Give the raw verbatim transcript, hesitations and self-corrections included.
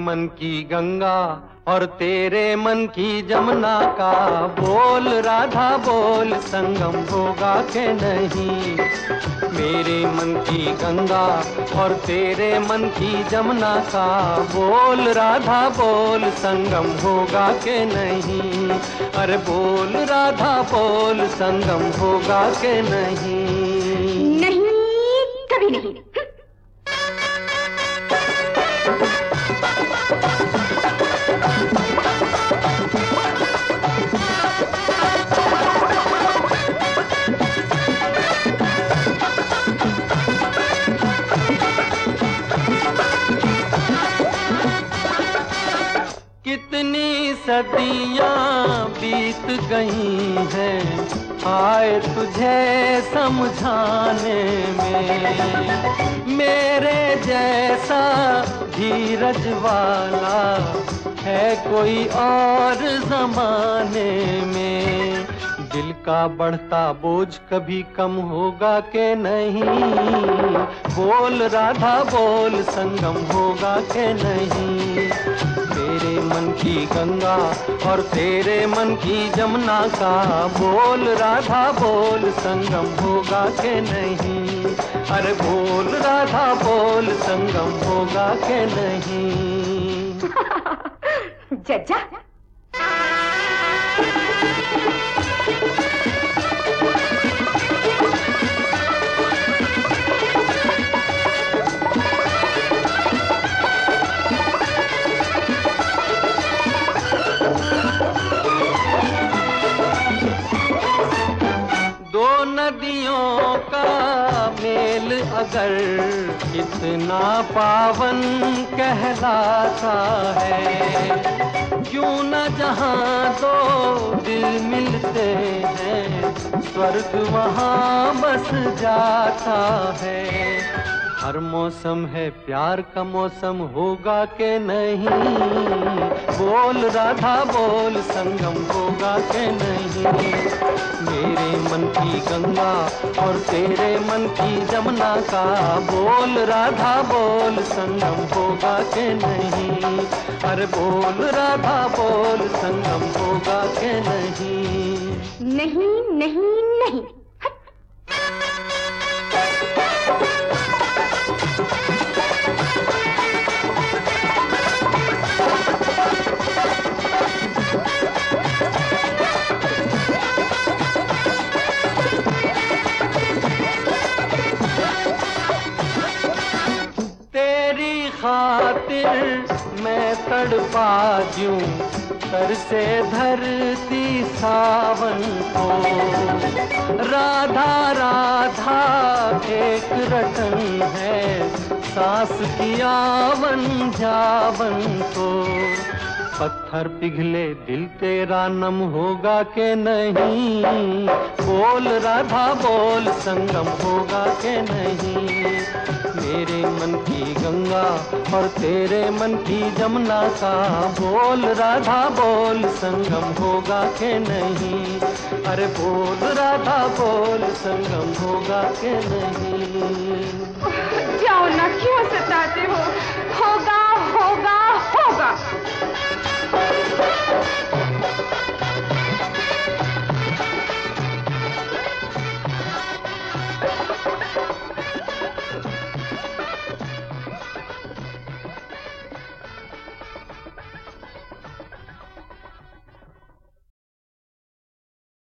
मन की गंगा और तेरे मन की जमुना का बोल राधा बोल, संगम होगा के नहीं। मेरे मन की गंगा और तेरे मन की जमुना का बोल राधा बोल, संगम होगा के नहीं। अरे बोल राधा बोल, संगम होगा के नहीं। नहीं, कभी नहीं। कितनी सदियां बीत गई हैं आए तुझे समझाने में। मेरे जैसा धीरज वाला है कोई और जमाने में। दिल का बढ़ता बोझ कभी कम होगा के नहीं। बोल राधा बोल, संगम होगा के नहीं। मेरे मन की गंगा और तेरे मन की जमुना का बोल राधा बोल, संगम होगा के नहीं। अरे बोल राधा बोल, संगम होगा के नहीं। जज्जा नदियों का मेल अगर कितना पावन कहलाता है, क्यों न जहाँ दो दिल मिलते हैं स्वर्ग वहाँ बस जाता है। हर मौसम है प्यार का मौसम होगा के नहीं। बोल राधा बोल, संगम होगा के नहीं। मेरे मन की गंगा और तेरे मन की जमुना का बोल राधा बोल, संगम होगा के नहीं। अरे बोल राधा बोल, संगम होगा के नहीं। नहीं नहीं नहीं। खातिर मैं तड़पा दूं तरसे धरती सावन को। राधा राधा एक रटन है सांस की आवन जावन को। पत्थर पिघले दिल तेरा नम होगा के नहीं। बोल राधा बोल, संगम होगा के नहीं। मेरे मन की गंगा और तेरे मन की जमुना का बोल राधा बोल, संगम होगा के नहीं। अरे बोल राधा बोल, संगम होगा के नहीं। जाओ ना, क्यों सताते हो? होगा होगा होगा।